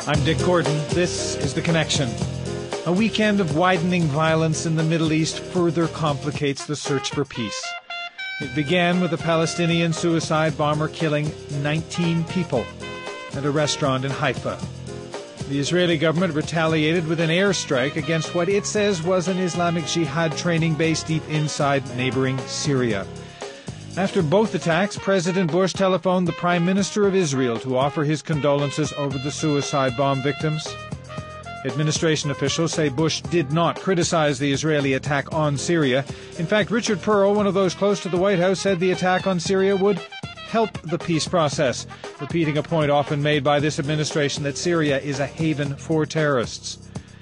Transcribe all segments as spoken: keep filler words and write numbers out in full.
I'm Dick Gordon. This is The Connection. A weekend of widening violence in the Middle East further complicates the search for peace. It began with a Palestinian suicide bomber killing nineteen people at a restaurant in Haifa. The Israeli government retaliated with an airstrike against what it says was an Islamic Jihad training base deep inside neighboring Syria. After both attacks, President Bush telephoned the Prime Minister of Israel to offer his condolences over the suicide bomb victims. Administration officials say Bush did not criticize the Israeli attack on Syria. In fact, Richard Perle, one of those close to the White House, said the attack on Syria would help the peace process, repeating a point often made by this administration that Syria is a haven for terrorists.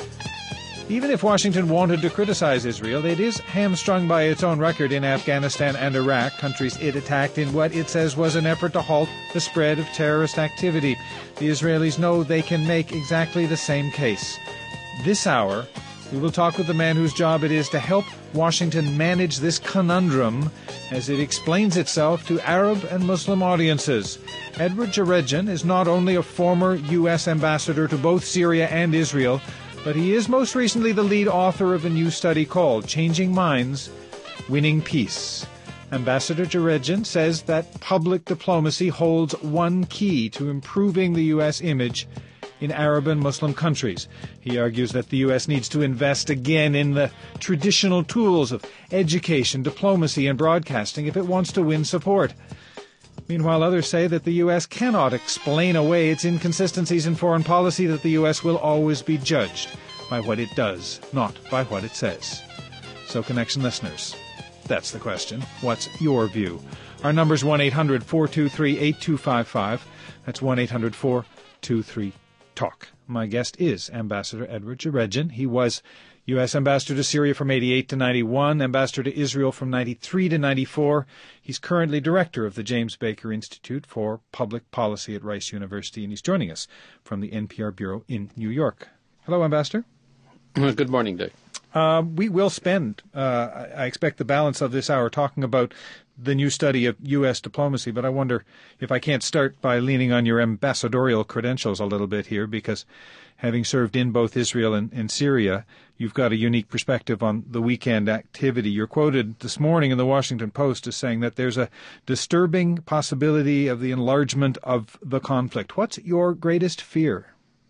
Even if Washington wanted to criticize Israel, it is hamstrung by its own record in Afghanistan and Iraq, countries it attacked in what it says was an effort to halt the spread of terrorist activity. The Israelis know they can make exactly the same case. This hour, we will talk with the man whose job it is to help Washington manage this conundrum as it explains itself to Arab and Muslim audiences. Edward Jerejian is not only a former U S ambassador to both Syria and Israel, but he is most recently the lead author of a new study called Changing Minds, Winning Peace. Ambassador Jerejian says that public diplomacy holds one key to improving the U S image in Arab and Muslim countries. He argues that the U S needs to invest again in the traditional tools of education, diplomacy, and broadcasting if it wants to win support. Meanwhile, others say that the U S cannot explain away its inconsistencies in foreign policy, that the U S will always be judged by what it does, not by what it says. So, Connection listeners, that's the question. What's your view? Our number's one eight hundred four two three eight two five five. That's one eight hundred four two three talk. My guest is Ambassador Edward Jerejian. He was U S Ambassador to Syria from eighty-eight to ninety-one, Ambassador to Israel from ninety-three to ninety-four. He's currently Director of the James Baker Institute for Public Policy at Rice University, and he's joining us from the N P R Bureau in New York. Hello, Ambassador. Good morning, Dick. Uh, we will spend, uh, I expect, the balance of this hour talking about the new study of U S diplomacy, but I wonder if I can't start by leaning on your ambassadorial credentials a little bit here, because having served in both Israel and, and Syria, you've got a unique perspective on the weekend activity. You're quoted this morning in the Washington Post as saying that there's a disturbing possibility of the enlargement of the conflict. What's your greatest fear?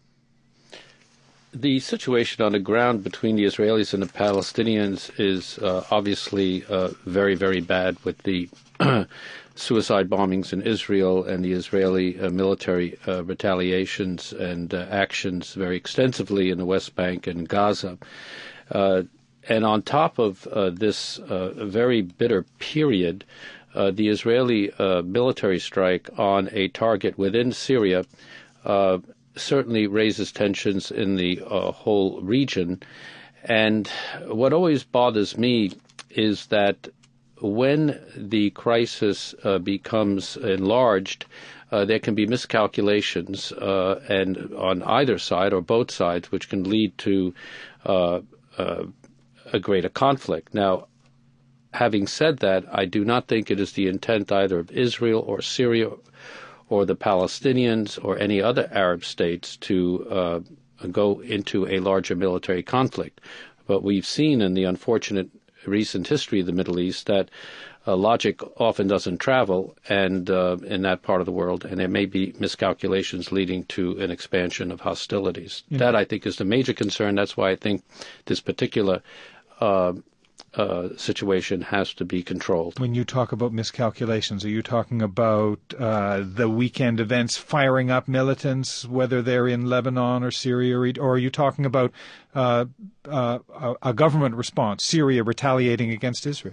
The situation on the ground between the Israelis and the Palestinians is uh, obviously uh, very, very bad, with the suicide bombings in Israel and the Israeli uh, military uh, retaliations and uh, actions very extensively in the West Bank and Gaza. Uh, and on top of uh, this uh, very bitter period, uh, the Israeli uh, military strike on a target within Syria uh, certainly raises tensions in the uh, whole region. And what always bothers me is that when the crisis uh, becomes enlarged, uh, there can be miscalculations uh, and on either side or both sides, which can lead to uh, uh, a greater conflict. Now, having said that, I do not think it is the intent either of Israel or Syria or the Palestinians or any other Arab states to uh, go into a larger military conflict. But we've seen in the unfortunate recent history of the Middle East that uh, logic often doesn't travel and uh, in that part of the world, and there may be miscalculations leading to an expansion of hostilities. Yeah. That, I think, is the major concern. That's why I think this particular uh, Uh, situation has to be controlled. When you talk about miscalculations, are you talking about uh, the weekend events firing up militants, whether they're in Lebanon or Syria, or, or are you talking about uh, uh, a, a government response, Syria retaliating against Israel?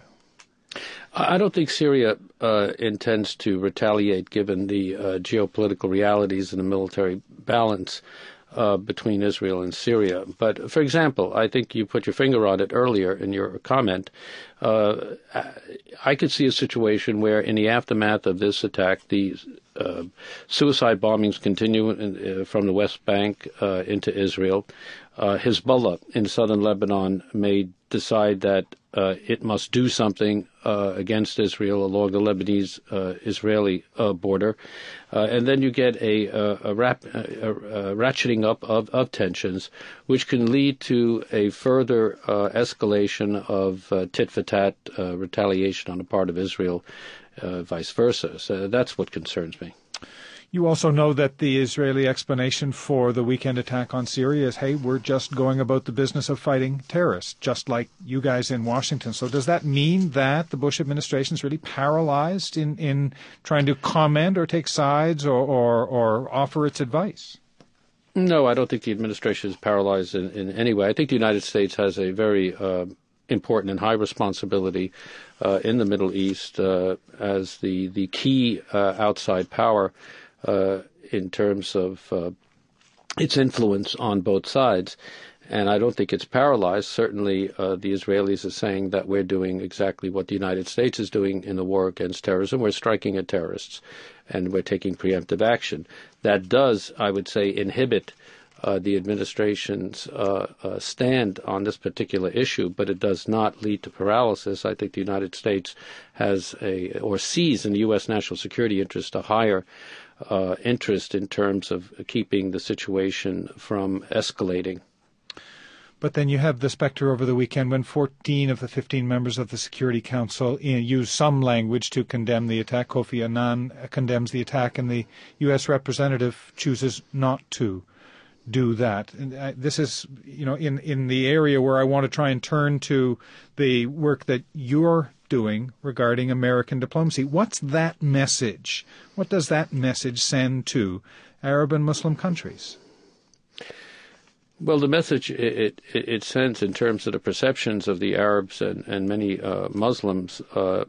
I don't think Syria uh, intends to retaliate given the uh, geopolitical realities and the military balance Uh, between Israel and Syria. But, for example, I think you put your finger on it earlier in your comment. Uh, I could see a situation where in the aftermath of this attack, the uh, suicide bombings continue in, uh, from the West Bank uh, into Israel. Uh, Hezbollah in southern Lebanon may decide that uh, it must do something uh, against Israel along the Lebanese-Israeli uh, uh, border. Uh, and then you get a, a, a, rap, a, a ratcheting up of, of tensions, which can lead to a further uh, escalation of uh, tit-for-tat uh, retaliation on the part of Israel, uh, vice versa. So that's what concerns me. You also know that the Israeli explanation for the weekend attack on Syria is, hey, we're just going about the business of fighting terrorists, just like you guys in Washington. So does that mean that the Bush administration is really paralyzed in, in trying to comment or take sides or, or, or offer its advice? No, I don't think the administration is paralyzed in, in any way. I think the United States has a very uh, important and high responsibility uh, in the Middle East uh, as the, the key uh, outside power Uh, in terms of uh, its influence on both sides. And I don't think it's paralyzed. Certainly uh, the Israelis are saying that we're doing exactly what the United States is doing in the war against terrorism. We're striking at terrorists, and we're taking preemptive action. That does, I would say, inhibit uh, the administration's uh, uh, stand on this particular issue, but it does not lead to paralysis. I think the United States has a, or sees in the U S national security interest a higher Uh, interest in terms of keeping the situation from escalating. But then you have the specter over the weekend when fourteen of the fifteen members of the Security Council use some language to condemn the attack. Kofi Annan condemns the attack, and the U S representative chooses not to do that. And uh, this is, you know, in, in the area where I want to try and turn to the work that you're doing regarding American diplomacy. What's that message? What does that message send to Arab and Muslim countries? Well, the message it, it, it sends in terms of the perceptions of the Arabs and, and many uh, Muslims uh,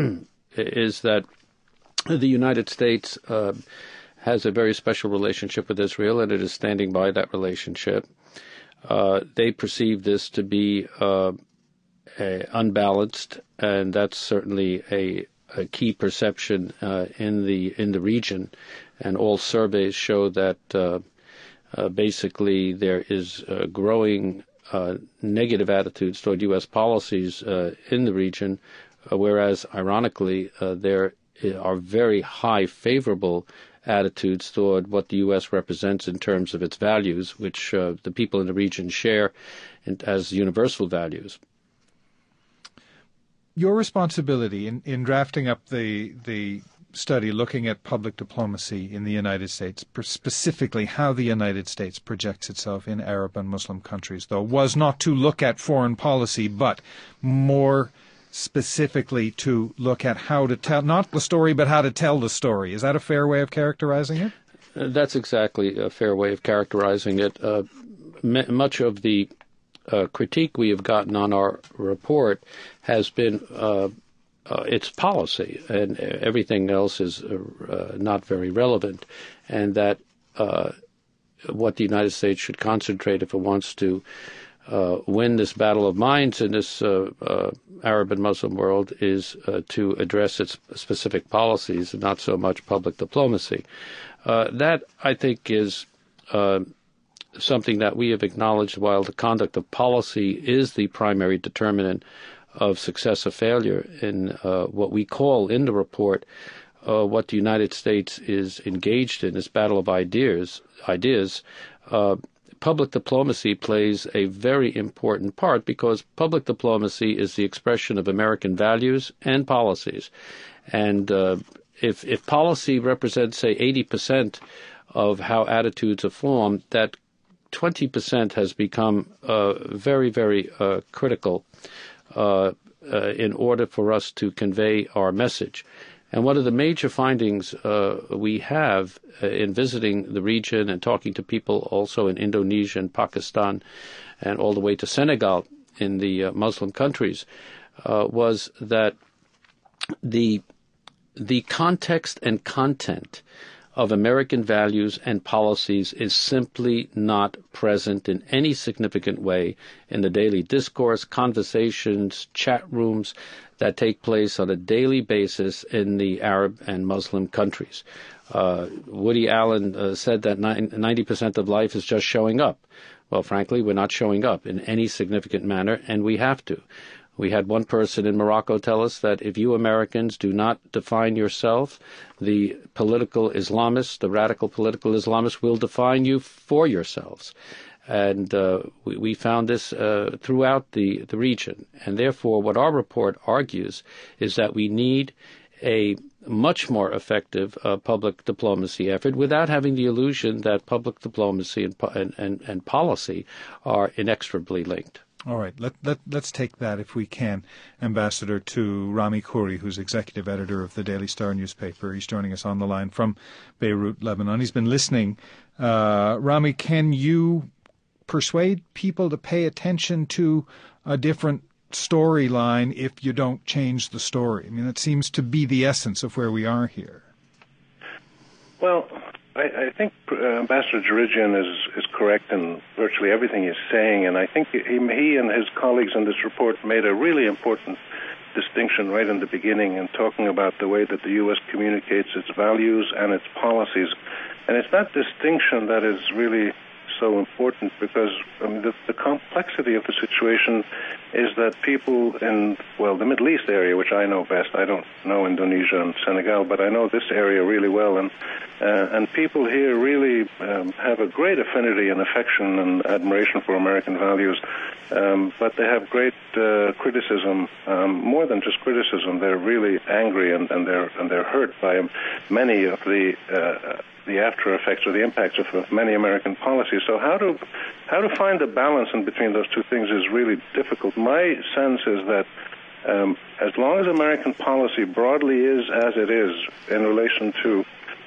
is that the United States uh, has a very special relationship with Israel, and it is standing by that relationship. Uh, they perceive this to be uh, a unbalanced, and that's certainly a, a key perception uh, in the in the region. And all surveys show that uh, uh, basically there is uh, growing uh, negative attitudes toward U S policies uh, in the region, uh, whereas ironically uh, there are very high favorable attitudes toward what the U S represents in terms of its values, which uh, the people in the region share as universal values. Your responsibility in, in drafting up the the study looking at public diplomacy in the United States, specifically how the United States projects itself in Arab and Muslim countries, though, was not to look at foreign policy, but more specifically to look at how to tell, not the story, but how to tell the story. Is that a fair way of characterizing it? Uh, that's exactly a fair way of characterizing it. Uh, m- much of the uh, critique we have gotten on our report has been uh, uh, its policy, and everything else is uh, uh, not very relevant, and that uh, what the United States should concentrate if it wants to Uh, win this battle of minds in this uh, uh, Arab and Muslim world is uh, to address its specific policies and not so much public diplomacy. Uh, that, I think, is uh, something that we have acknowledged. While the conduct of policy is the primary determinant of success or failure in uh, what we call in the report, uh, what the United States is engaged in, this battle of ideas, ideas, uh, public diplomacy plays a very important part, because public diplomacy is the expression of American values and policies. And uh, if, if policy represents, say, eighty percent of how attitudes are formed, that twenty percent has become uh, very, very uh, critical uh, uh, in order for us to convey our message. And one of the major findings uh, we have uh, in visiting the region and talking to people also in Indonesia and Pakistan and all the way to Senegal in the uh, Muslim countries uh, was that the the context and content of American values and policies is simply not present in any significant way in the daily discourse, conversations, chat rooms that take place on a daily basis in the Arab and Muslim countries. Uh, Woody Allen uh, said that ninety percent of life is just showing up. Well, frankly, we're not showing up in any significant manner, and we have to. We had one person in Morocco tell us that if you Americans do not define yourself, the political Islamists, the radical political Islamists, will define you for yourselves. And uh, we, we found this uh, throughout the, the region. And therefore, what our report argues is that we need a much more effective uh, public diplomacy effort without having the illusion that public diplomacy and, and, and, and policy are inextricably linked. All right. Let, let, let's take that, if we can, Ambassador, to Rami Khouri, who's executive editor of the Daily Star newspaper. He's joining us on the line from Beirut, Lebanon. He's been listening. Uh, Rami, can you persuade people to pay attention to a different storyline if you don't change the story? I mean, that seems to be the essence of where we are here. Well, I, I think uh, Ambassador Jirijian is, is correct in virtually everything he's saying, and I think he, he and his colleagues in this report made a really important distinction right in the beginning in talking about the way that the U S communicates its values and its policies. And it's that distinction that is really so important, because I mean, the, the complexity of the situation is that people in, well, the Middle East area, which I know best, I don't know Indonesia and Senegal, but I know this area really well, and uh, and people here really um, have a great affinity and affection and admiration for American values, um, but they have great uh, criticism, um, more than just criticism. They're really angry and, and they're and they're hurt by many of the uh, the after effects or the impacts of many American policies. So how to how to find a balance in between those two things is really difficult. My sense is that um, as long as American policy broadly is as it is in relation to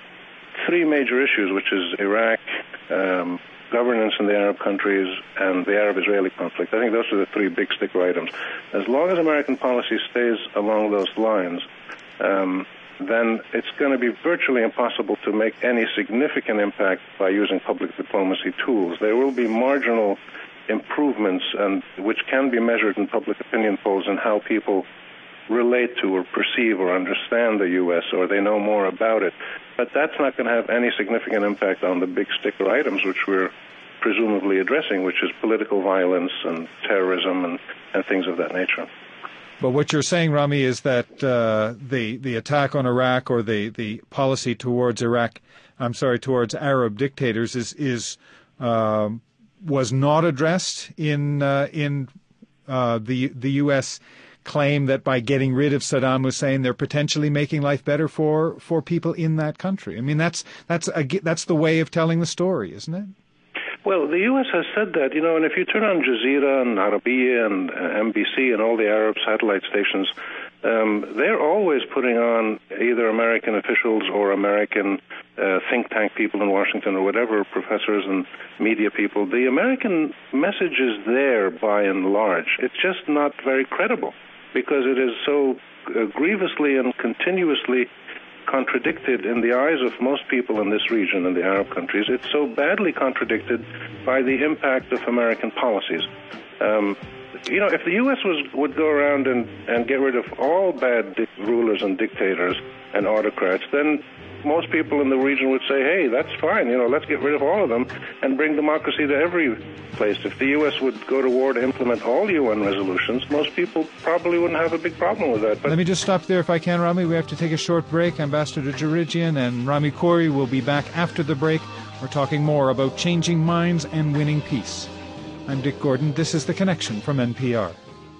three major issues, which is Iraq, um, governance in the Arab countries, and the Arab-Israeli conflict, I think those are the three big sticker items. As long as American policy stays along those lines, um, then it's going to be virtually impossible to make any significant impact by using public diplomacy tools. There will be marginal improvements, and which can be measured in public opinion polls, in how people relate to or perceive or understand the U S, or they know more about it. But that's not going to have any significant impact on the big sticker items which we're presumably addressing, which is political violence and terrorism and, and things of that nature. But what you're saying, Rami, is that uh, the the attack on Iraq, or the, the policy towards Iraq, I'm sorry, towards Arab dictators, is is uh, was not addressed in uh, in uh, the the U S claim that by getting rid of Saddam Hussein, they're potentially making life better for, for people in that country. I mean, that's that's a, that's the way of telling the story, isn't it? Well, the U S has said that, you know, and if you turn on Jazeera and Arabiya and uh, M B C and all the Arab satellite stations, um, they're always putting on either American officials or American uh, think tank people in Washington or whatever, professors and media people. The American message is there by and large. It's just not very credible, because it is so uh, grievously and continuously contradicted in the eyes of most people in this region, in the Arab countries. It's so badly contradicted by the impact of American policies. Um, you know, if the U S was would go around and, and get rid of all bad di- rulers and dictators and autocrats, then most people in the region would say, hey, that's fine, you know, let's get rid of all of them and bring democracy to every place. If the U S would go to war to implement all U N resolutions, most people probably wouldn't have a big problem with that. But let me just stop there if I can, Rami. We have to take a short break. Ambassador Jirijian and Rami Khouri will be back after the break. We're talking more about changing minds and winning peace. I'm Dick Gordon. This is The Connection from N P R.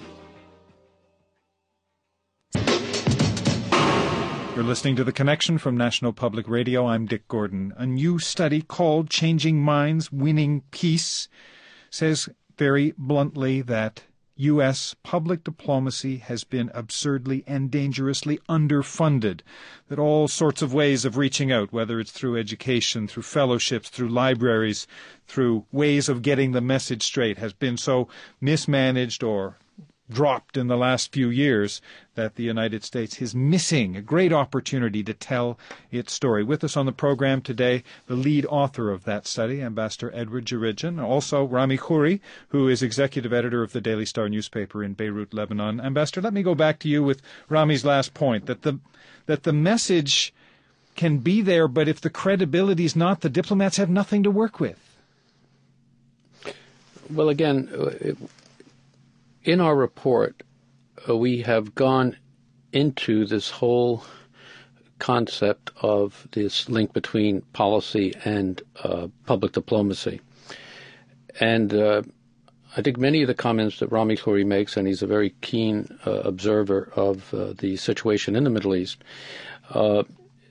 You're listening to The Connection from National Public Radio. I'm Dick Gordon. A new study called Changing Minds, Winning Peace says very bluntly that U S public diplomacy has been absurdly and dangerously underfunded, that all sorts of ways of reaching out, whether it's through education, through fellowships, through libraries, through ways of getting the message straight, has been so mismanaged or dropped in the last few years that the United States is missing a great opportunity to tell its story. With us on the program today, the lead author of that study, Ambassador Edward Jirijian, also Rami Khouri, who is executive editor of the Daily Star newspaper in Beirut, Lebanon. Ambassador, let me go back to you with Rami's last point, that the that the message can be there, but if the credibility is not, the diplomats have nothing to work with. Well, again, it, in our report, uh, we have gone into this whole concept of this link between policy and uh, public diplomacy. And uh, I think many of the comments that Rami Khouri makes, and he's a very keen uh, observer of uh, the situation in the Middle East, uh,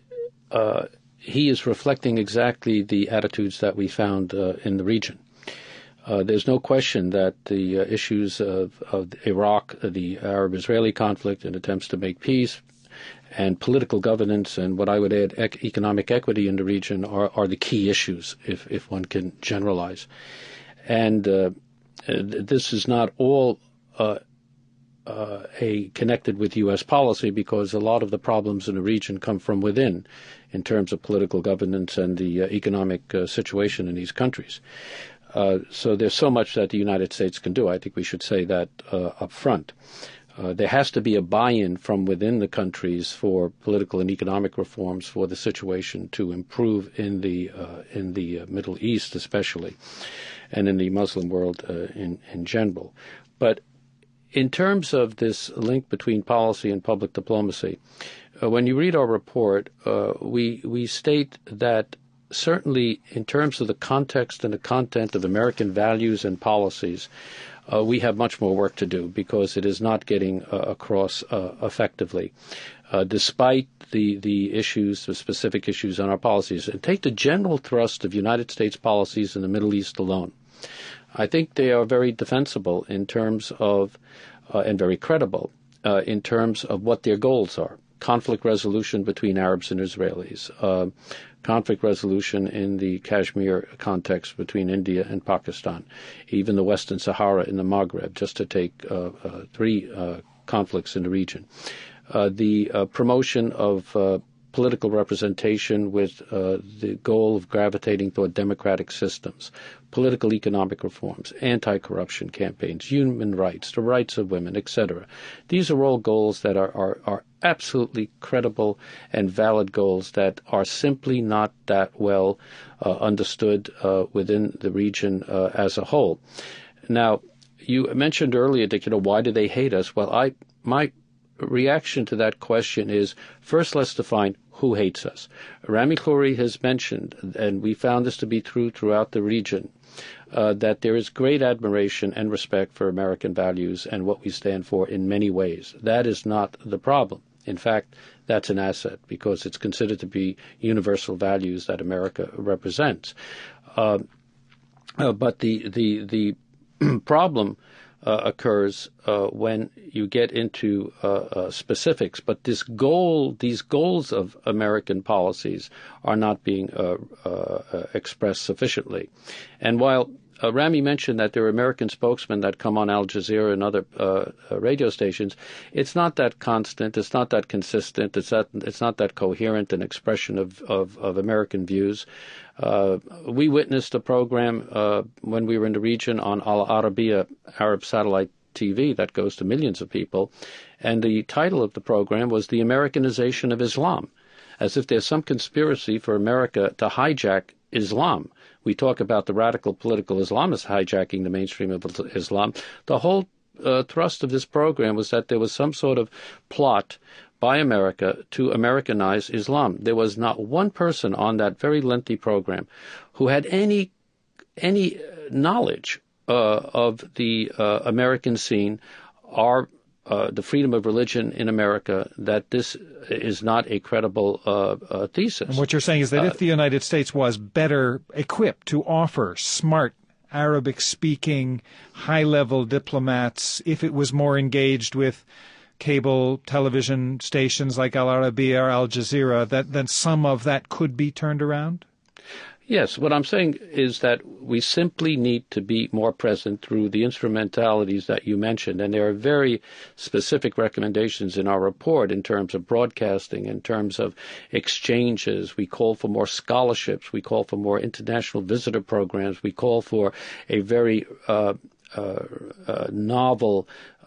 uh, he is reflecting exactly the attitudes that we found uh, in the region. Uh, there's no question that the uh, issues of, of Iraq, the Arab-Israeli conflict and attempts to make peace, and political governance, and what I would add, ec- economic equity in the region are, are the key issues, if, if one can generalize. And uh, this is not all uh, uh, a connected with U S policy, because a lot of the problems in the region come from within in terms of political governance and the uh, economic uh, situation in these countries. Uh, so there's so much that the United States can do. I think we should say that uh, up front. Uh, there has to be a buy-in from within the countries for political and economic reforms for the situation to improve in the uh, in the uh, Middle East, especially, and in the Muslim world uh, in in general. But in terms of this link between policy and public diplomacy, uh, when you read our report, uh, we we state that certainly in terms of the context and the content of American values and policies, Uh, we have much more work to do, because it is not getting uh, across uh, effectively, uh, despite the, the issues, the specific issues on our policies. And take the general thrust of United States policies in the Middle East alone. I think they are very defensible in terms of, uh, and very credible, uh, in terms of what their goals are. Conflict resolution between Arabs and Israelis, uh, conflict resolution in the Kashmir context between India and Pakistan, even the Western Sahara in the Maghreb, just to take uh, uh, three uh, conflicts in the region. Uh, the uh, promotion of uh, political representation with uh, the goal of gravitating toward democratic systems, political economic reforms, anti-corruption campaigns, human rights, the rights of women, et cetera. These are all goals that are, are, are absolutely credible and valid goals that are simply not that well uh, understood uh, within the region uh, as a whole. Now, you mentioned earlier that, you know, why do they hate us? Well, I my reaction to that question is, first, let's define who hates us. Rami Khouri has mentioned, and we found this to be true throughout the region, uh, that there is great admiration and respect for American values and what we stand for in many ways. That is not the problem. In fact, that's an asset, because it's considered to be universal values that America represents. Uh, uh, but the the the problem Uh, occurs uh, when you get into uh, uh, specifics. But this goal, these goals of American policies are not being uh, uh, expressed sufficiently. And while uh, Rami mentioned that there are American spokesmen that come on Al Jazeera and other uh, radio stations, it's not that constant, it's not that consistent, it's not, it's not that coherent an expression of, of, of American views. Uh, we witnessed a program uh, when we were in the region on Al Arabiya, Arab satellite T V that goes to millions of people, and the title of the program was The Americanization of Islam, as if there's some conspiracy for America to hijack Islam. We talk about the radical political Islamists hijacking the mainstream of Islam. The whole uh, thrust of this program was that there was some sort of plot by America to Americanize Islam. There was not one person on that very lengthy program who had any any knowledge uh, of the uh, American scene, or uh, the freedom of religion in America, that this is not a credible uh, uh, thesis. And what you're saying is that uh, if the United States was better equipped to offer smart, Arabic-speaking, high-level diplomats, if it was more engaged with cable television stations like Al Arabiya or Al Jazeera, that then some of that could be turned around? Yes, what I'm saying is that we simply need to be more present through the instrumentalities that you mentioned, and there are very specific recommendations in our report in terms of broadcasting, in terms of exchanges. We call for more scholarships. We call for more international visitor programs. We call for a very uh, uh, uh, novel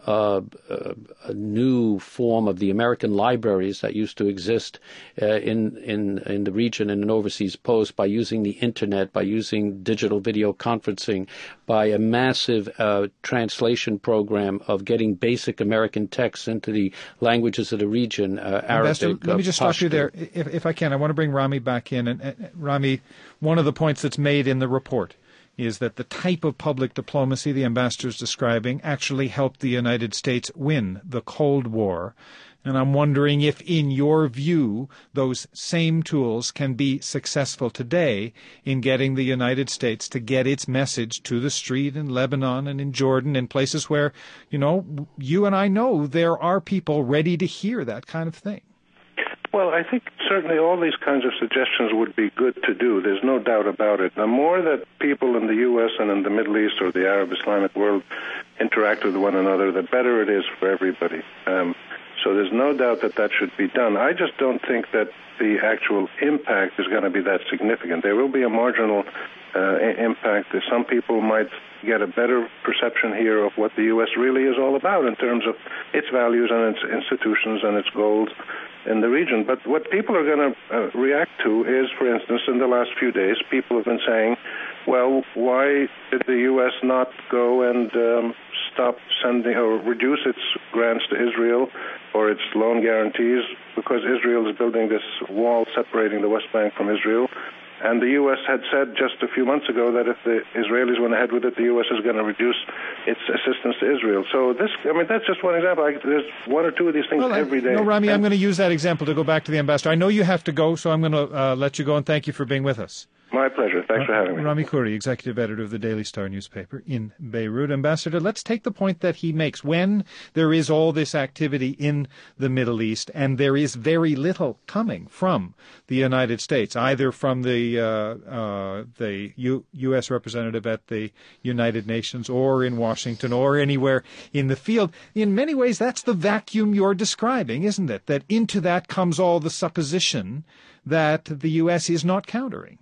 uh, uh, a new form of the American libraries that used to exist uh, in in in the region in an overseas post by using the internet, by using digital video conferencing, by a massive uh, translation program of getting basic American texts into the languages of the region, uh, Arabic. Let me just uh, stop you there, if, if I can. I want to bring Rami back in. And, and Rami, one of the points that's made in the report is that the type of public diplomacy the ambassador is describing actually helped the United States win the Cold War. And I'm wondering if, in your view, those same tools can be successful today in getting the United States to get its message to the street in Lebanon and in Jordan, in places where, you know, you and I know there are people ready to hear that kind of thing. Well, I think certainly all these kinds of suggestions would be good to do. There's no doubt about it. The more that people in the U S and in the Middle East or the Arab Islamic world interact with one another, the better it is for everybody. Um, so there's no doubt that that should be done. I just don't think that the actual impact is going to be that significant. There will be a marginal uh, impact. Some people might get a better perception here of what the U S really is all about in terms of its values and its institutions and its goals in the region. But what people are going to uh, react to is, for instance, in the last few days, people have been saying, well, why did the U S not go and um, stop sending or reduce its grants to Israel or its loan guarantees, because Israel is building this wall separating the West Bank from Israel. And the U S had said just a few months ago that if the Israelis went ahead with it, the U S is going to reduce its assistance to Israel. So this, I mean, that's just one example. I, there's one or two of these things well, every day. No, Rami, and, I'm going to use that example to go back to the ambassador. I know you have to go, so I'm going to uh, let you go, and thank you for being with us. My pleasure. Thanks for having me. Rami Khouri, executive editor of the Daily Star newspaper in Beirut. Ambassador, let's take the point that he makes. When there is all this activity in the Middle East and there is very little coming from the United States, either from the uh, uh, the U- U.S. representative at the United Nations or in Washington or anywhere in the field, in many ways that's the vacuum you're describing, isn't it? That into that comes all the supposition that the U S is not countering.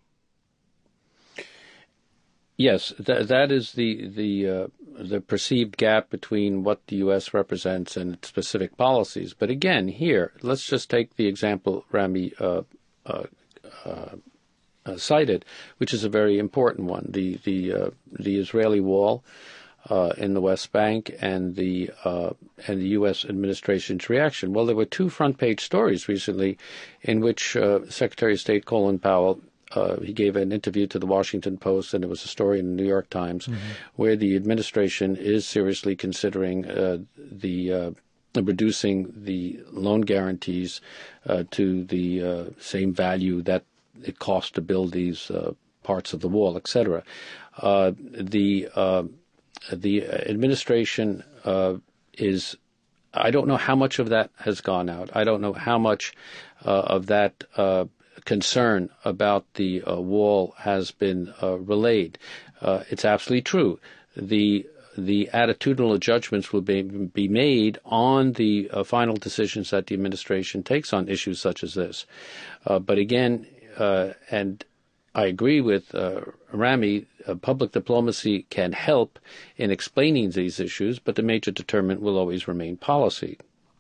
Yes, th- that is the the uh, the perceived gap between what the U S represents and its specific policies. But again, here, let's just take the example Rami uh, uh, uh, uh, cited, which is a very important one: the the uh, the Israeli wall uh, in the West Bank and the uh, and the U S administration's reaction. Well, there were two front-page stories recently in which uh, Secretary of State Colin Powell. Uh, he gave an interview to the Washington Post, and there was a story in the New York Times mm-hmm. where the administration is seriously considering uh, the uh, reducing the loan guarantees uh, to the uh, same value that it cost to build these uh, parts of the wall, et cetera. Uh, the uh, the administration uh, is. I don't know how much of that has gone out. I don't know how much uh, of that. Uh, concern about the uh, wall has been uh, relayed. Uh, it's absolutely true. The the attitudinal judgments will be, be made on the uh, final decisions that the administration takes on issues such as this. Uh, but again, uh, and I agree with uh, Rami, uh, public diplomacy can help in explaining these issues, but the major determinant will always remain policy.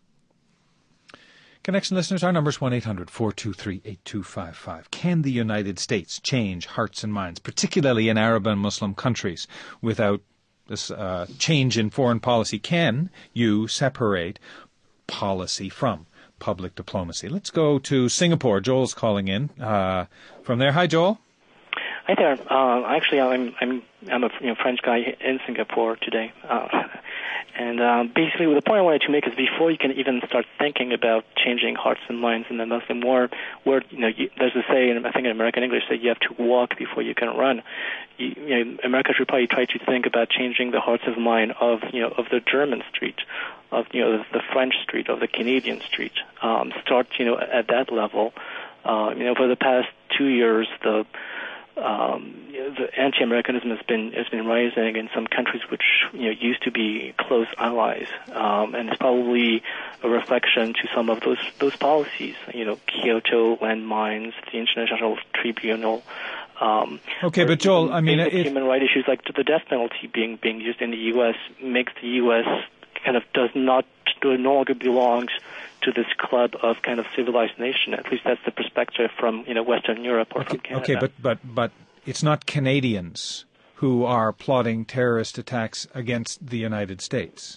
Connection listeners, our number is one eight hundred four two three eight two five five. Can the United States change hearts and minds, particularly in Arab and Muslim countries, without this uh, change in foreign policy? Can you separate policy from public diplomacy? Let's go to Singapore. Joel's calling in uh, from there. Hi, Joel. Hi there. Uh, actually, I'm I'm I'm a you know, French guy in Singapore today. Uh, And uh, basically, the point I wanted to make is before you can even start thinking about changing hearts and minds in the Muslim world, where you know you, there's a saying, I think in American English, that you have to walk before you can run. You, you know, America should probably try to think about changing the hearts and mind of you know of the German street, of you know the French street, of the Canadian street. Um, start you know at that level. Uh, you know, for the past two years, the Um, the anti-Americanism has been has been rising in some countries which you know used to be close allies, um, and it's probably a reflection to some of those those policies. You know, Kyoto landmines, the International Tribunal. Um, okay, but Joel, I mean, if, human rights issues like the death penalty being being used in the U S makes the U S kind of does not no longer belongs to this club of kind of civilized nation. At least that's the perspective from you know Western Europe or okay, from Canada. Okay, but but but it's not Canadians who are plotting terrorist attacks against the United States.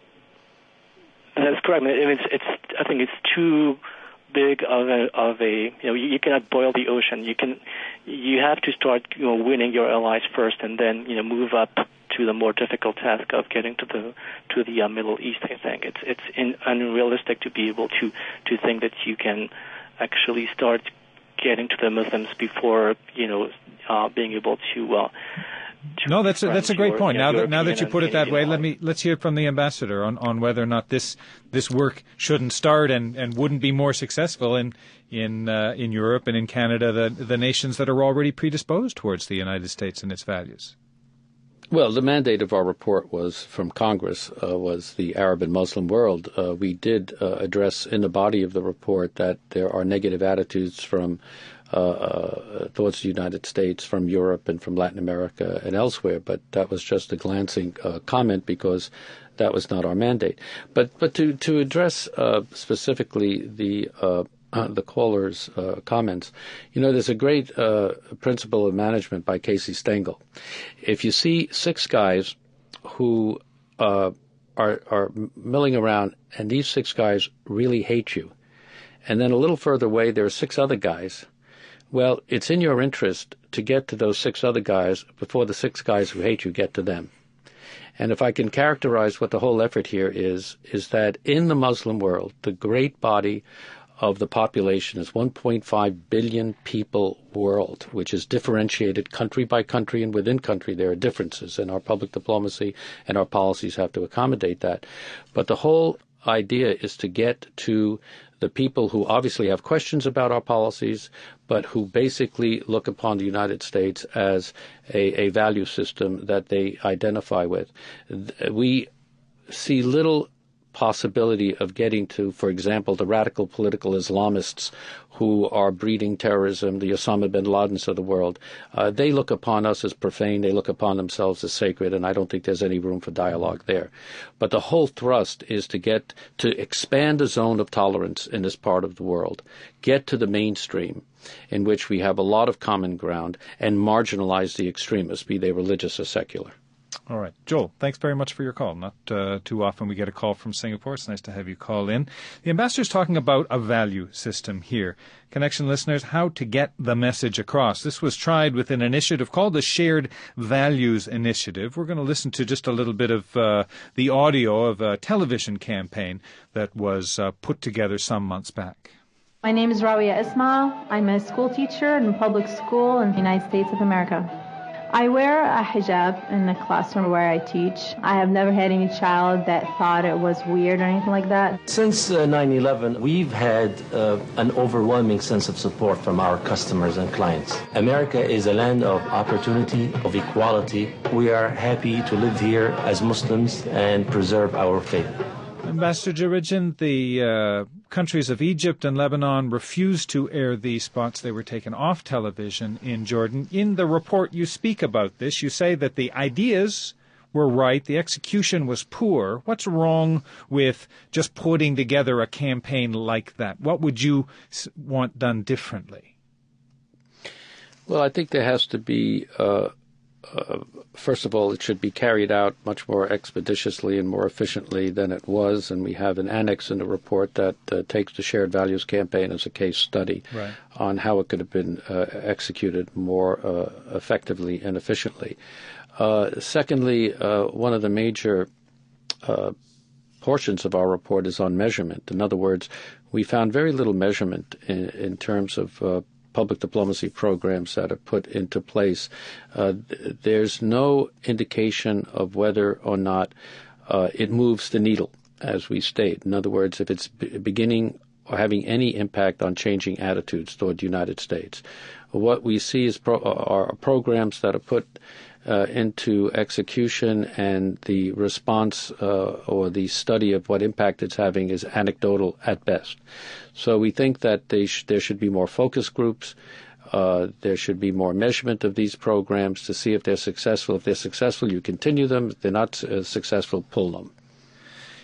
That's correct. I mean, it's, it's I think it's too big of a of a you know you, you cannot boil the ocean. You can you have to start you know winning your allies first, and then you know move up to the more difficult task of getting to the to the uh, Middle East. I think it's it's in, unrealistic to be able to to think that you can actually start getting to the Muslims before you know uh, being able to. Uh, to no, that's a, that's a great your, point. You know, now that now that you put it that way, allies. let me let's hear from the ambassador on, on whether or not this this work shouldn't start and, and wouldn't be more successful in in uh, in Europe and in Canada, the the nations that are already predisposed towards the United States and its values. Well, the mandate of our report was from Congress, uh, was the Arab and Muslim world. Uh, we did uh, address in the body of the report that there are negative attitudes from uh, uh, towards the United States, from Europe and from Latin America and elsewhere, but that was just a glancing uh, comment because that was not our mandate. But but to, to address uh, specifically the uh, Uh, the caller's uh, comments, you know, there's a great uh, principle of management by Casey Stengel. If you see six guys who uh, are are milling around, and these six guys really hate you, and then a little further away there are six other guys, well, it's in your interest to get to those six other guys before the six guys who hate you get to them. And if I can characterize what the whole effort here is, is that in the Muslim world, the great body of the population is one point five billion people world, which is differentiated country by country, and within country there are differences, and our public diplomacy and our policies have to accommodate that. But the whole idea is to get to the people who obviously have questions about our policies, but who basically look upon the United States as a, a value system that they identify with. We see little possibility of getting to, for example, the radical political Islamists who are breeding terrorism, the Osama bin Ladens of the world. Uh, they look upon us as profane. They look upon themselves as sacred, and I don't think there's any room for dialogue there. But the whole thrust is to get to expand the zone of tolerance in this part of the world, get to the mainstream in which we have a lot of common ground, and marginalize the extremists, be they religious or secular. All right. Joel, thanks very much for your call. Not uh, too often we get a call from Singapore. It's nice to have you call in. The ambassador's talking about a value system here. Connection listeners, how to get the message across. This was tried with an initiative called the Shared Values Initiative. We're going to listen to just a little bit of uh, the audio of a television campaign that was uh, put together some months back. My name is Rawia Ismail. I'm a school teacher in public school in the United States of America. I wear a hijab in the classroom where I teach. I have never had any child that thought it was weird or anything like that. Since uh, nine eleven, we've had uh, an overwhelming sense of support from our customers and clients. America is a land of opportunity, of equality. We are happy to live here as Muslims and preserve our faith. Ambassador Jarijan, the uh, countries of Egypt and Lebanon refused to air these spots. They were taken off television in Jordan. In the report, you speak about this. You say that the ideas were right, the execution was poor. What's wrong with just putting together a campaign like that? What would you want done differently? Well, I think there has to be uh, Uh, first of all, it should be carried out much more expeditiously and more efficiently than it was, and we have an annex in the report that uh, takes the Shared Values Campaign as a case study right. on how it could have been uh, executed more uh, effectively and efficiently. Uh, secondly, uh, one of the major uh, portions of our report is on measurement. In other words, we found very little measurement in, in terms of uh, public diplomacy programs that are put into place. Uh, th- there's no indication of whether or not uh, it moves the needle, as we state. In other words, if it's b- beginning or having any impact on changing attitudes toward the United States. What we see is pro- are programs that are put uh, into execution, and the response uh, or the study of what impact it's having is anecdotal at best. So we think that they sh- there should be more focus groups. Uh, there should be more measurement of these programs to see if they're successful. If they're successful, you continue them. If they're not uh, successful, pull them.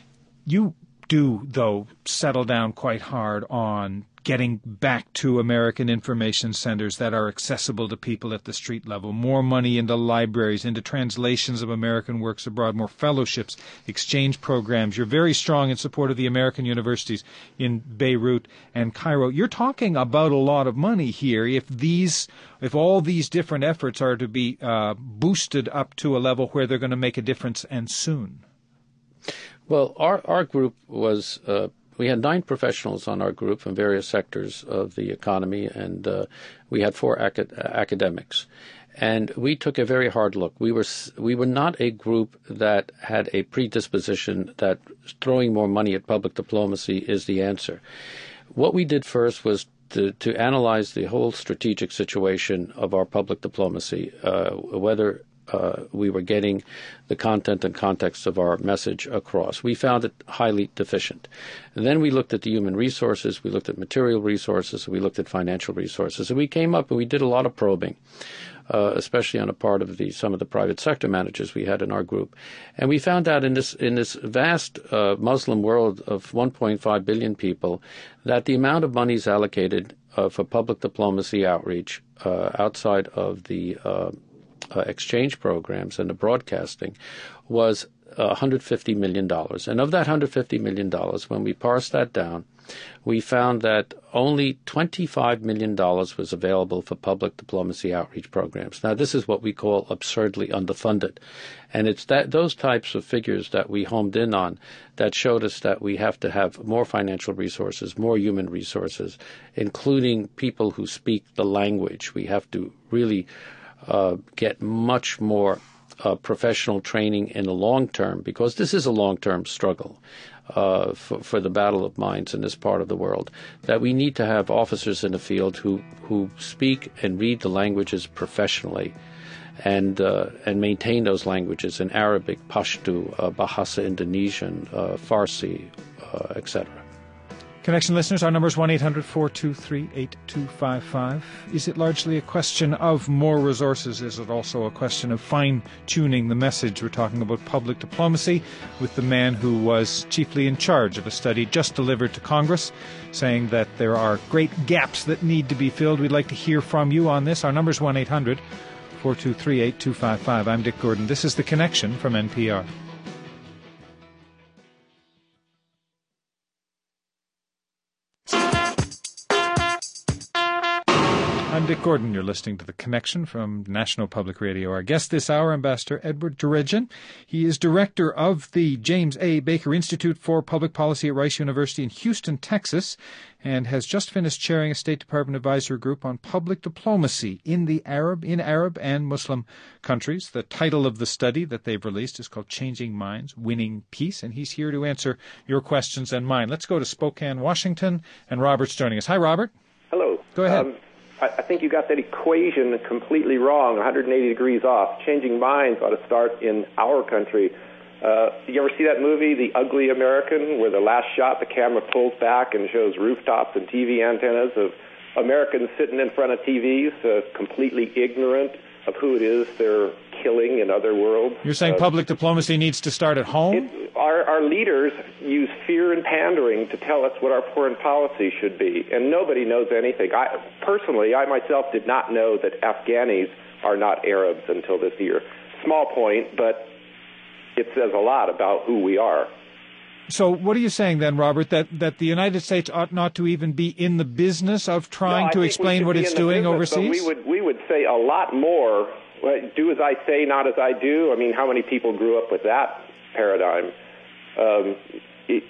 You do, though, settle down quite hard on getting back to American information centers that are accessible to people at the street level, more money into libraries, into translations of American works abroad, more fellowships, exchange programs. You're very strong in support of the American universities in Beirut and Cairo. You're talking about a lot of money here if these, if all these different efforts are to be uh, boosted up to a level where they're going to make a difference, and soon. Well, our, our group was... Uh, We had nine professionals on our group from various sectors of the economy, and uh, we had four acad- academics. And we took a very hard look. We were we were not a group that had a predisposition that throwing more money at public diplomacy is the answer. What we did first was to, to analyze the whole strategic situation of our public diplomacy, uh, whether Uh, we were getting the content and context of our message across. We found it highly deficient. And then we looked at the human resources, we looked at material resources, we looked at financial resources. And we came up and we did a lot of probing, uh, especially on a part of the some of the private sector managers we had in our group. And we found out in this in this vast uh, Muslim world of one point five billion people that the amount of monies allocated uh, for public diplomacy outreach uh, outside of the uh, Uh, exchange programs and the broadcasting was uh, one hundred fifty million dollars. And of that one hundred fifty million dollars, when we parsed that down, we found that only twenty-five million dollars was available for public diplomacy outreach programs. Now, this is what we call absurdly underfunded. And it's that those types of figures that we homed in on that showed us that we have to have more financial resources, more human resources, including people who speak the language. We have to really Uh, get much more uh, professional training in the long term, because this is a long-term struggle uh, for, for the battle of minds in this part of the world, that we need to have officers in the field who, who speak and read the languages professionally and uh, and maintain those languages in Arabic, Pashto, uh, Bahasa Indonesian, uh, Farsi, uh, et cetera. Connection listeners, our number is one eight hundred four two three eight two five five. Is it largely a question of more resources? Is it also a question of fine-tuning the message? We're talking about public diplomacy with the man who was chiefly in charge of a study just delivered to Congress, saying that there are great gaps that need to be filled. We'd like to hear from you on this. Our number is one eight hundred four two three eight two five five. I'm Dick Gordon. This is The Connection from N P R. I'm Dick Gordon. You're listening to The Connection from National Public Radio. Our guest this hour, Ambassador Edward Djerejian. He is director of the James A. Baker Institute for Public Policy at Rice University in Houston, Texas, and has just finished chairing a State Department advisory group on public diplomacy in the Arab, in Arab and Muslim countries. The title of the study that they've released is called Changing Minds, Winning Peace, and he's here to answer your questions and mine. Let's go to Spokane, Washington, and Robert's joining us. Hi, Robert. Hello. Go ahead. Um, I think you got that equation completely wrong, one hundred eighty degrees off. Changing minds ought to start in our country. Uh, you ever see that movie, The Ugly American, where the last shot, the camera pulls back and shows rooftops and T V antennas of Americans sitting in front of T Vs, uh, completely ignorant of who it is they're killing in other worlds? You're saying uh, public diplomacy needs to start at home? It, our, our leaders use fear and pandering to tell us what our foreign policy should be, and nobody knows anything. I, personally, I myself did not know that Afghanis are not Arabs until this year. Small point, but it says a lot about who we are. So what are you saying then, Robert, that, that the United States ought not to even be in the business of trying no, to explain what it's doing business, overseas? We would, we would say a lot more, do as I say, not as I do. I mean, how many people grew up with that paradigm? Um, it,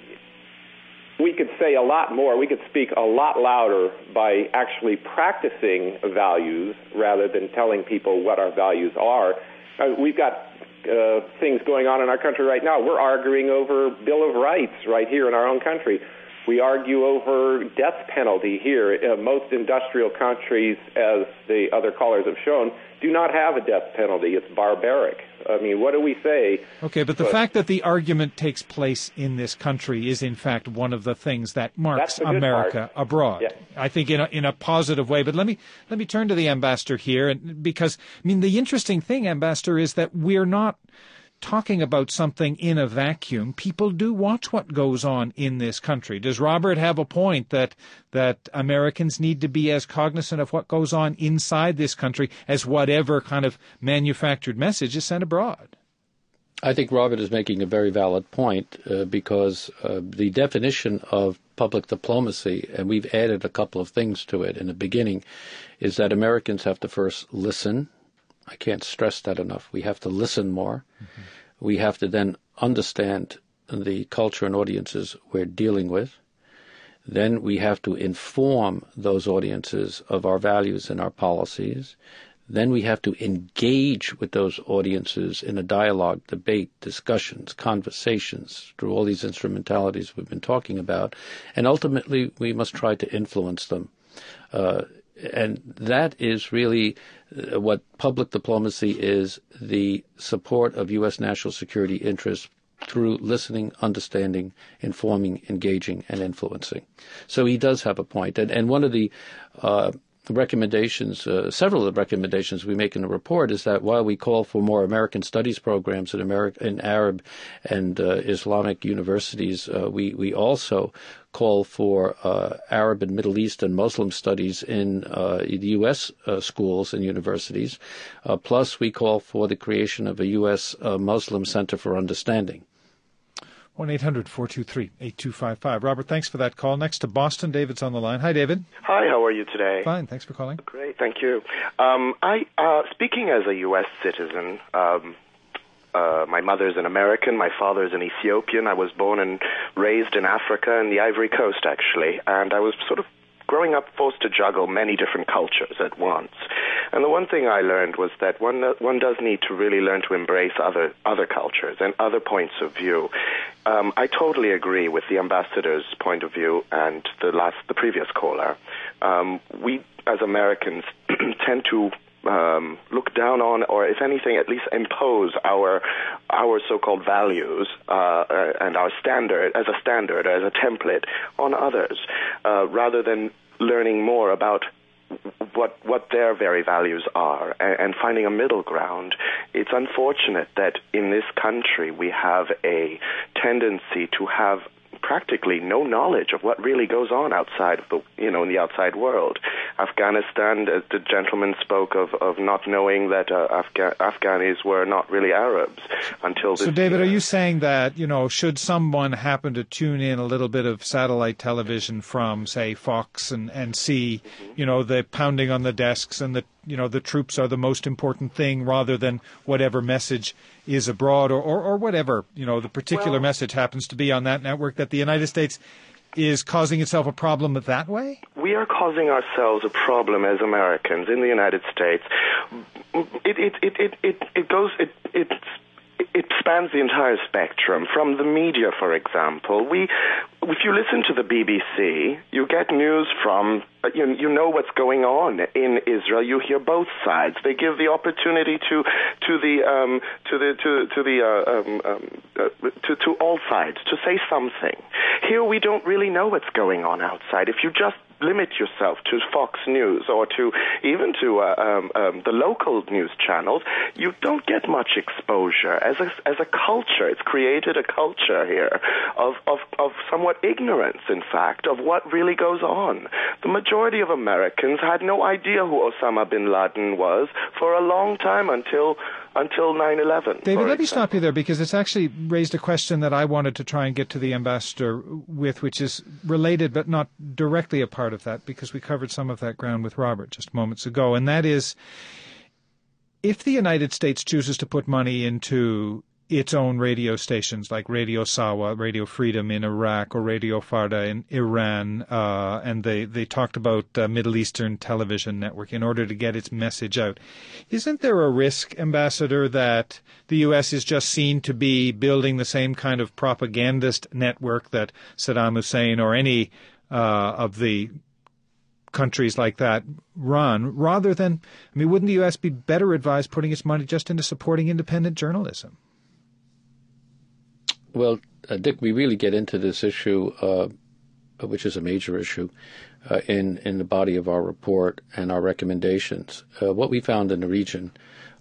we could say a lot more. We could speak a lot louder by actually practicing values rather than telling people what our values are. Uh, we've got Uh, things going on in our country right now. We're arguing over Bill of Rights right here in our own country. We argue over death penalty here. Uh, most industrial countries, as the other callers have shown, do not have a death penalty. It's barbaric. I mean, what do we say? Okay, but the but, fact that the argument takes place in this country is, in fact, one of the things that marks America part. abroad. Yeah. I think in a, in a positive way. But let me let me turn to the ambassador here, and because I mean, the interesting thing, Ambassador, is that we're not talking about something in a vacuum. People do watch what goes on in this country. Does Robert have a point that that Americans need to be as cognizant of what goes on inside this country as whatever kind of manufactured message is sent abroad? I think Robert is making a very valid point uh, because uh, the definition of public diplomacy, and we've added a couple of things to it in the beginning, is that Americans have to first listen. I can't stress that enough. We have to listen more. Mm-hmm. We have to then understand the culture and audiences we're dealing with. Then we have to inform those audiences of our values and our policies. Then we have to engage with those audiences in a dialogue, debate, discussions, conversations, through all these instrumentalities we've been talking about. And ultimately, we must try to influence them. Uh, and that is really uh, what public diplomacy is, the support of U S national security interests through listening, understanding, informing, engaging, and influencing. So he does have a point. And, and one of the uh, recommendations, uh, several of the recommendations we make in the report is that while we call for more American studies programs in America, in Arab and uh, Islamic universities, uh, we, we also call for uh, Arab and Middle East and Muslim studies in uh, the U S uh, schools and universities. Uh, plus, we call for the creation of a U S uh, Muslim Center for Understanding. one eight hundred four two three eight two five five. Robert, thanks for that call. Next to Boston, David's on the line. Hi, David. Hi, how are you today? Fine, thanks for calling. Great, thank you. Um, I, uh, speaking as a U S citizen, um, uh, my mother's an American, my father's an Ethiopian. I was born and raised in Africa and the Ivory Coast, actually, and I was sort of growing up forced to juggle many different cultures at once. And the one thing I learned was that one one does need to really learn to embrace other other cultures and other points of view. Um, I totally agree with the ambassador's point of view and the last the previous caller. Um, we as Americans tend to Um, look down on, or if anything, at least impose our our so-called values uh, and our standard as a standard, as a template on others, uh, rather than learning more about what what their very values are and, and finding a middle ground. It's unfortunate that in this country we have a tendency to have practically no knowledge of what really goes on outside of the, you know, in the outside world. Afghanistan, the, the gentleman spoke of, of not knowing that uh, Afga- Afghanis were not really Arabs until this So, David, year. are you saying that, you know, should someone happen to tune in a little bit of satellite television from, say, Fox and, and see, mm-hmm. you know, the pounding on the desks and the, you know, the troops are the most important thing rather than whatever message is abroad or, or, or whatever, you know, the particular well, message happens to be on that network, that the United States is causing itself a problem that way? We are causing ourselves a problem as Americans in the United States. It it it it it, it goes it it it spans the entire spectrum. From the media, for example, we if you listen to the B B C, you get news from you you know what's going on in Israel. You hear both sides. They give the opportunity to to the um, to the to to the uh, um, um, uh, to to all sides to say something. Here we don't really know what's going on outside. If you just limit yourself to Fox News or to even to uh, um, um, the local news channels, you don't get much exposure. As a as a culture, it's created a culture here of of of somewhat ignorance, in fact, of what really goes on. The majority of Americans had no idea who Osama bin Laden was for a long time until until nine eleven. David, let me stop you there because it's actually raised a question that I wanted to try and get to the ambassador with, which is related but not directly a part of that, because we covered some of that ground with Robert just moments ago, and that is, if the United States chooses to put money into its own radio stations like Radio Sawa, Radio Freedom in Iraq, or Radio Farda in Iran, uh, and they, they talked about uh, Middle Eastern television network in order to get its message out. Isn't there a risk, Ambassador, that the U S is just seen to be building the same kind of propagandist network that Saddam Hussein or any uh, of the countries like that run, rather than, I mean, wouldn't the U S be better advised putting its money just into supporting independent journalism? Well, uh, Dick, we really get into this issue, uh, which is a major issue, uh, in, in the body of our report and our recommendations. Uh, what we found in the region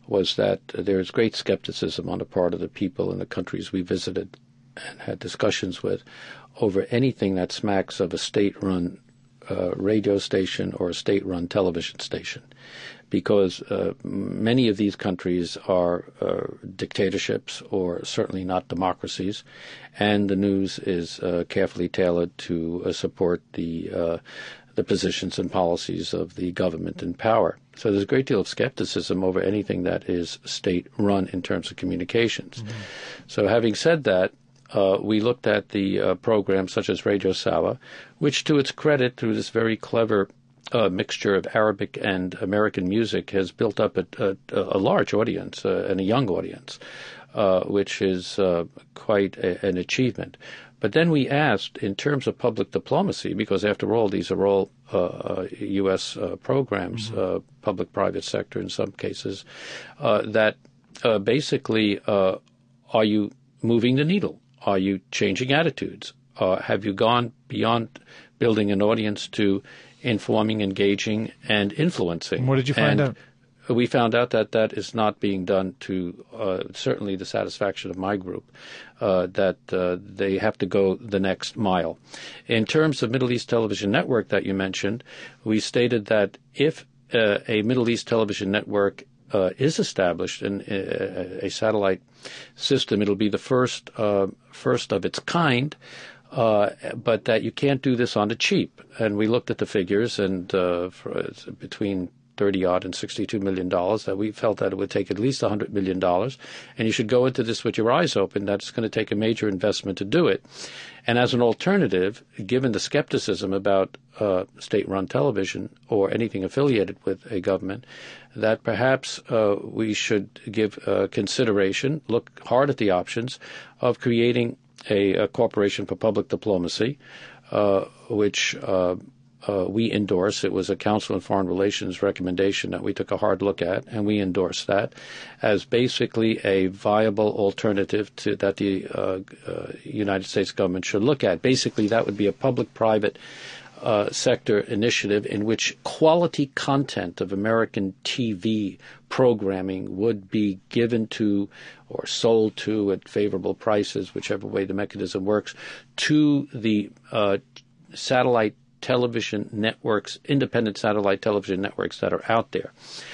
was that there is great skepticism on the part of the people in the countries we visited and had discussions with over anything that smacks of a state-run uh, radio station or a state-run television station, because uh, many of these countries are uh, dictatorships or certainly not democracies, and the news is uh, carefully tailored to uh, support the uh, the positions and policies of the government in power. So there's a great deal of skepticism over anything that is state-run in terms of communications. Mm-hmm. So having said that, uh, we looked at the uh, programs such as Radio Sawa, which to its credit, through this very clever uh, mixture of Arabic and American music, has built up a, a, a large audience uh, and a young audience, uh, which is uh, quite a, an achievement. But then we asked, in terms of public diplomacy, because after all, these are all uh, U S uh, programs, mm-hmm. uh, public-private sector in some cases, uh, that uh, basically, uh, are you moving the needle? Are you changing attitudes? Uh, have you gone beyond building an audience to informing, engaging, and influencing? And what did you find and out? We found out that that is not being done to uh, certainly the satisfaction of my group, uh, that uh, they have to go the next mile. In terms of Middle East Television Network that you mentioned, we stated that if uh, a Middle East television network uh, is established in a, a satellite system, it'll be the first, uh, first of its kind, uh, but that you can't do this on the cheap. And we looked at the figures, and uh, for, between thirty odd and sixty-two million dollars, that we felt that it would take at least one hundred million dollars. And you should go into this with your eyes open. That's going to take a major investment to do it. And as an alternative, given the skepticism about uh, state-run television or anything affiliated with a government, that perhaps uh, we should give uh, consideration, look hard at the options of creating a, a corporation for public diplomacy, uh, which uh, Uh, we endorse. It was a Council on Foreign Relations recommendation that we took a hard look at, and we endorsed that as basically a viable alternative to that the uh, uh, United States government should look at. Basically, that would be a public-private uh, sector initiative in which quality content of American T V programming would be given to or sold to at favorable prices, whichever way the mechanism works, to the uh, satellite television networks, independent satellite television networks that are out there.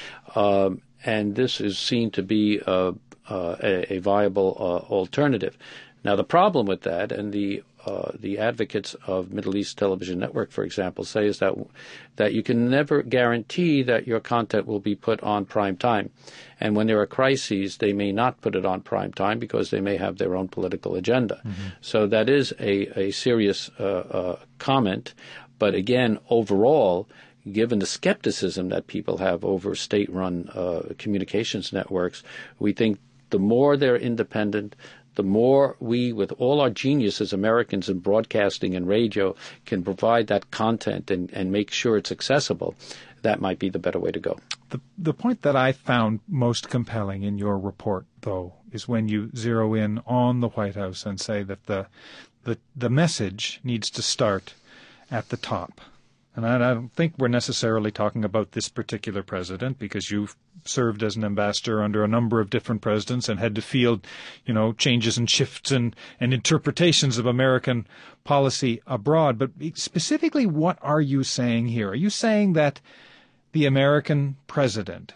Um, and this is seen to be uh, uh, a, a viable uh, alternative. Now, the problem with that, and the uh, the advocates of Middle East Television Network, for example, say is that that you can never guarantee that your content will be put on prime time. And when there are crises, they may not put it on prime time because they may have their own political agenda. Mm-hmm. So that is a, a serious uh, uh, comment. But again, overall, given the skepticism that people have over state-run uh, communications networks, we think the more they're independent, the more we, with all our genius as Americans in broadcasting and radio, can provide that content and, and make sure it's accessible, that might be the better way to go. The, the point that I found most compelling in your report, though, is when you zero in on the White House and say that the the, the message needs to start at the top. And I don't think we're necessarily talking about this particular president, because you've served as an ambassador under a number of different presidents and had to field, you know, changes and shifts and, and interpretations of American policy abroad. But specifically, what are you saying here? Are you saying that the American president,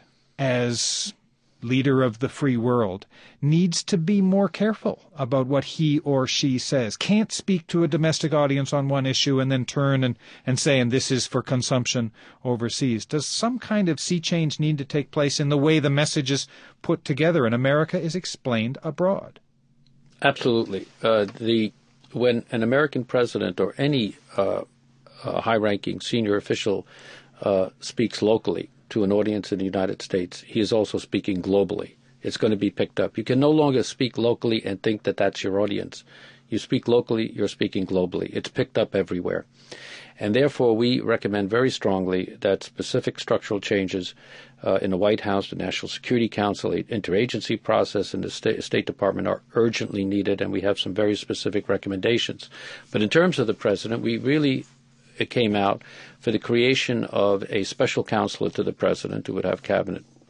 as leader of the free world, needs to be more careful about what he or she says? Can't speak to a domestic audience on one issue and then turn and, and say, and this is for consumption overseas. Does some kind of sea change need to take place in the way the message is put together and America is explained abroad? Absolutely. Uh, the when an American president or any uh, uh, high-ranking senior official uh, speaks locally to an audience in the United States, he is also speaking globally. It's going to be picked up. You can no longer speak locally and think that that's your audience. You speak locally, you're speaking globally. It's picked up everywhere. And therefore, we recommend very strongly that specific structural changes uh, in the White House, the National Security Council, the interagency process, and the State, State Department are urgently needed, and we have some very specific recommendations. But in terms of the president, we really it came out for the creation of a special counselor to the president who would have cabinet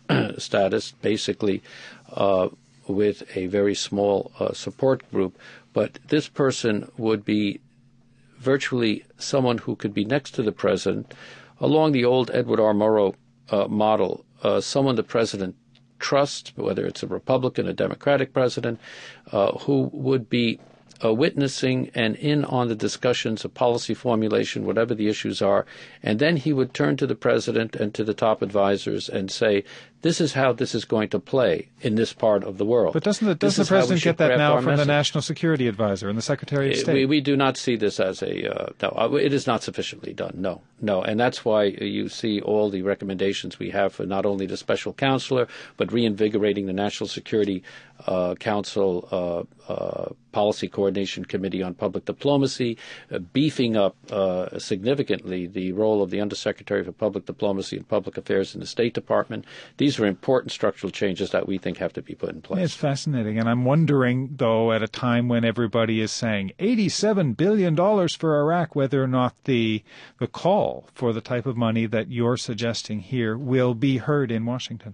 status, basically uh, with a very small uh, support group. But this person would be virtually someone who could be next to the president, along the old Edward R. Murrow uh, model, uh, someone the president trusts, whether it's a Republican, a Democratic president, uh, who would be uh, witnessing and in on the discussions of policy formulation, whatever the issues are, and then he would turn to the president and to the top advisors and say, this is how this is going to play in this part of the world. But doesn't the, doesn't the president get that now from message. the National Security Advisor and the Secretary of State? We, we do not see this as a, uh, no, it is not sufficiently done, no, no. And that's why you see all the recommendations we have for not only the special counselor, but reinvigorating the National Security uh, Council uh, uh, Policy Coordination Committee on Public Diplomacy, uh, beefing up uh, significantly the role of the Undersecretary for Public Diplomacy and Public Affairs in the State Department. These are important structural changes that we think have to be put in place. It's fascinating. And I'm wondering, though, at a time when everybody is saying eighty-seven billion dollars for Iraq, whether or not the the call for the type of money that you're suggesting here will be heard in Washington.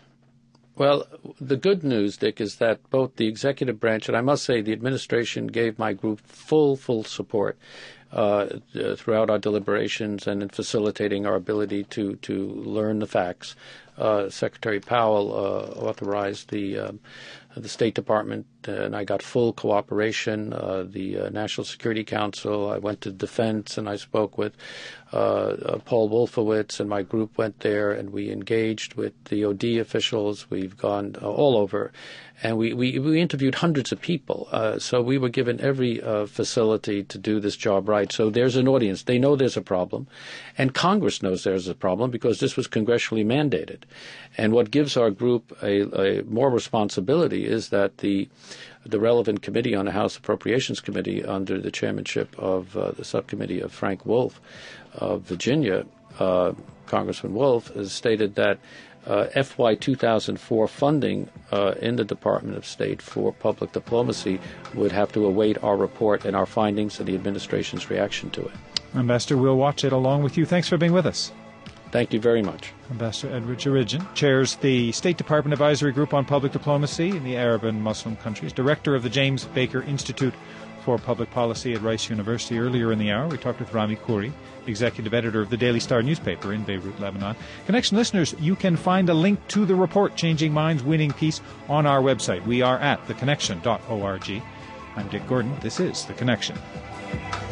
Well, the good news, Dick, is that both the executive branch and I must say the administration gave my group full, full support uh, throughout our deliberations and in facilitating our ability to, to learn the facts. Uh, Secretary Powell uh, authorized the um, the State Department, uh, and I got full cooperation. Uh, the uh, National Security Council, I went to Defense, and I spoke with uh, uh, Paul Wolfowitz, and my group went there, and we engaged with the O D officials. We've gone uh, all over, and we, we, we interviewed hundreds of people. Uh, so we were given every uh, facility to do this job right. So there's an audience. They know there's a problem, and Congress knows there's a problem because this was congressionally mandated. And what gives our group a, a more responsibility is that the the relevant committee on the House Appropriations Committee under the chairmanship of uh, the subcommittee of Frank Wolf of Virginia, uh, Congressman Wolf, has stated that uh, F Y two thousand four funding uh, in the Department of State for public diplomacy would have to await our report and our findings and the administration's reaction to it. Ambassador, we'll watch it along with you. Thanks for being with us. Thank you very much. Ambassador Edward Jerejian chairs the State Department Advisory Group on Public Diplomacy in the Arab and Muslim countries, director of the James Baker Institute for Public Policy at Rice University. Earlier in the hour, we talked with Rami Khouri, executive editor of the Daily Star newspaper in Beirut, Lebanon. Connection listeners, you can find a link to the report, Changing Minds, Winning Peace, on our website. We are at the connection dot org. I'm Dick Gordon. This is The Connection.